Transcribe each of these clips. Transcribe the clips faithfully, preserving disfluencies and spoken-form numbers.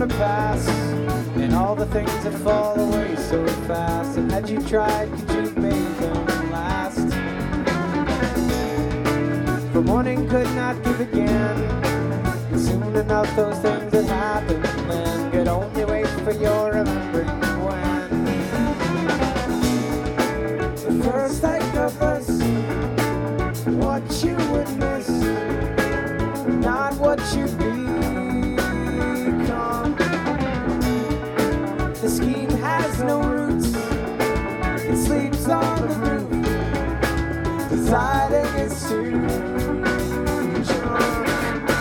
to pass, and all the things that fall away so fast. And had you tried, could you make them last? For morning could not give again, and soon enough those things that happened then could only wait for your remembering when. The first light of us, what you would miss, not what you'd become. The scheme has no roots, it sleeps on the roof, deciding it's too drunk.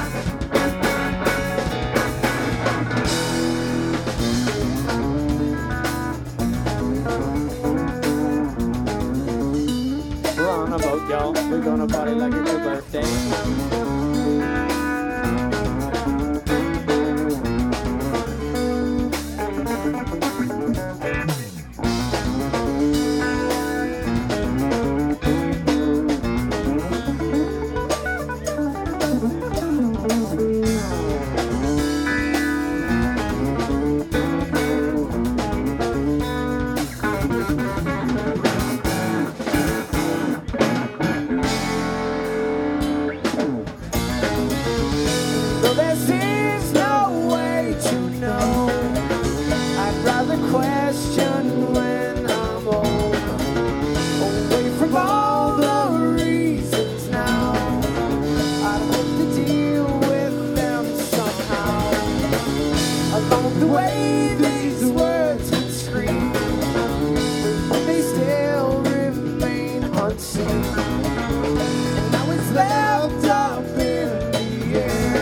We're on a boat, y'all. We're gonna party like it's your birthday. Though this is no way to know, I'd rather question when I'm home, away from all the reasons now. I'd hope to deal with them somehow. Along the way these words would scream, but they still remain unseen. And now it's left up in the air.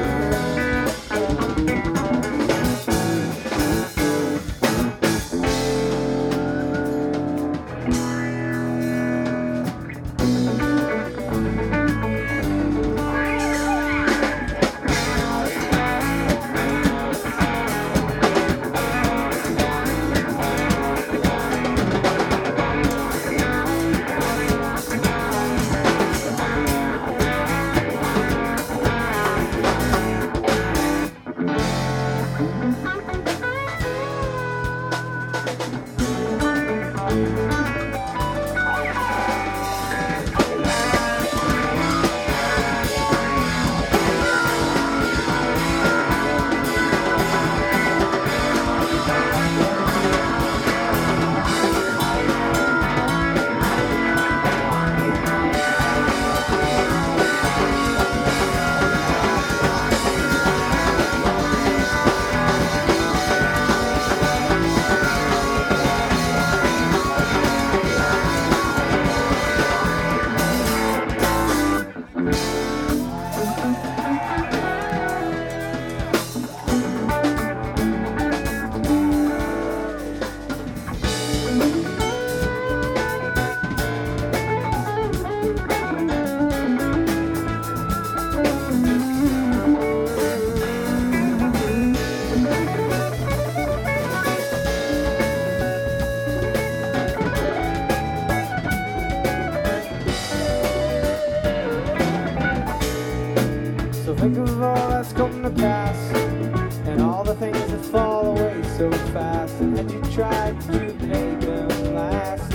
So think of all that's come to pass, and all the things that fall away so fast. And had you tried to make them last?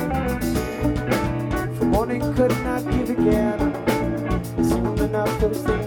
For morning could not give again, soon enough those things